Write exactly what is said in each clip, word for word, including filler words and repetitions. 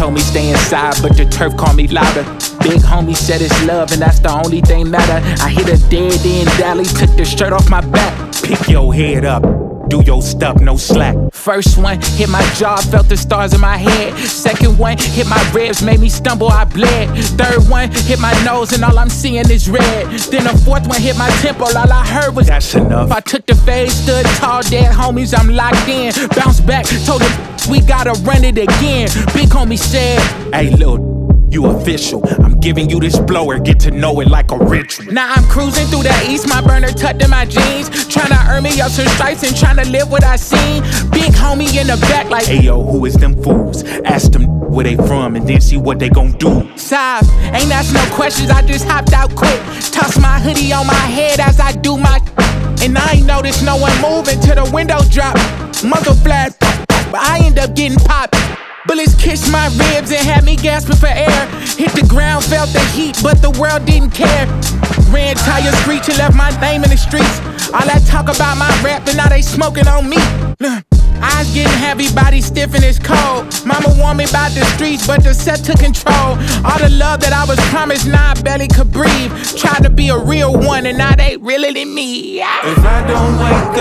told me stay inside, but the turf called me louder. Big homie said it's love, and that's the only thing matter. I hit a dead end alley, took the shirt off my back. Pick your head up, do your stuff, no slack. First one hit my jaw, felt the stars in my head. Second one hit my ribs, made me stumble, I bled. Third one hit my nose, and all I'm seeing is red. Then the fourth one hit my temple, all I heard was that's enough. I took the fade, stood tall, dead homies, I'm locked in. Bounced back, told them we gotta run it again. Big homie said, hey little, you official. I'm giving you this blower, get to know it like a ritual. Now I'm cruising through the east, my burner tucked in my jeans. Tryna earn me up some stripes and tryna live what I seen. Big homie in the back like, hey yo, who is them fools? Ask them where they from and then see what they gon' do. Sive, ain't ask no questions, I just hopped out quick. Toss my hoodie on my head as I do my and I ain't noticed no one moving till the window drop. Muzzle flash, but I end up getting popped. Bullets kissed my ribs and had me gasping for air. Hit the ground, felt the heat, but the world didn't care. Ran tires screeching, left my name in the streets. All that talk about my rap, and now they smoking on me. Eyes getting heavy, body stiff and it's cold. Mama warned me about the streets, but the set took control. All the love that I was promised, now I barely could breathe. Tried to be a real one, and now they really than me. If I don't wake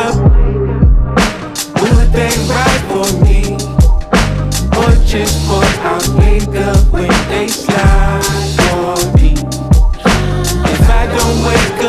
up, will they ride for me? Or just pour out makeup when they slide for me? If I don't wake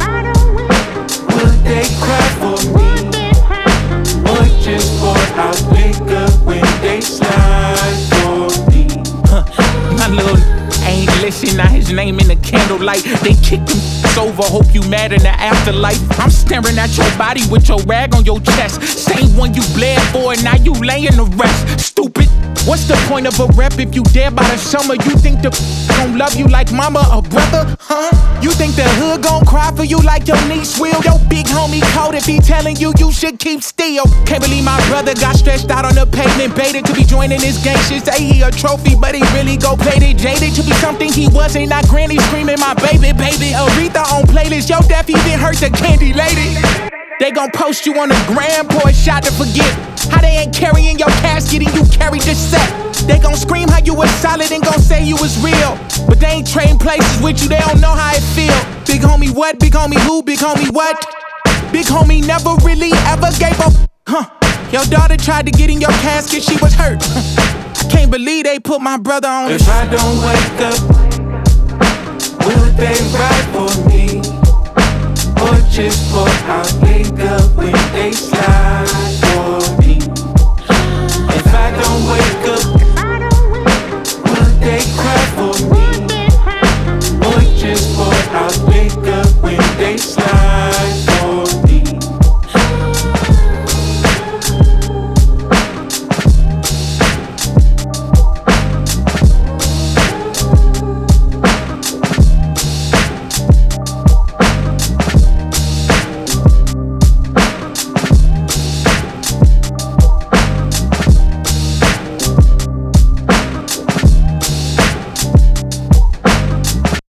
up, will they cry for me? Or just pour out makeup when they slide for me? Huh, my little ain't listen, now his name in the candlelight. They kicked him over, hope you mad in the afterlife. I'm staring at your body with your rag on your chest. Same one you bled for, and now you laying the rest. Stupid. What's the point of a rep if you dead by the summer? You think the gon' love you like mama or brother, huh? You think the hood gon' cry for you like your niece will? Your big homie cold if he telling you you should keep still. Can't believe my brother got stretched out on the pavement, baited to be joining this gang shit. Say he a trophy, but he really go played it, jaded to be something he wasn't. Not granny screaming my baby, baby. Aretha on playlist, yo death even hurt the candy lady. They gon' post you on the gram, pour a shot to forget how they ain't carrying your casket and you carried the set. They gon' scream how you was solid and gon' say you was real, but they ain't trading places with you, they don't know how it feel. Big homie what? Big homie who? Big homie what? Big homie never really ever gave up. Huh? Your daughter tried to get in your casket, she was hurt. I can't believe they put my brother on. If I don't wake up, will they ride for me? Or just pour out makeup when they slide?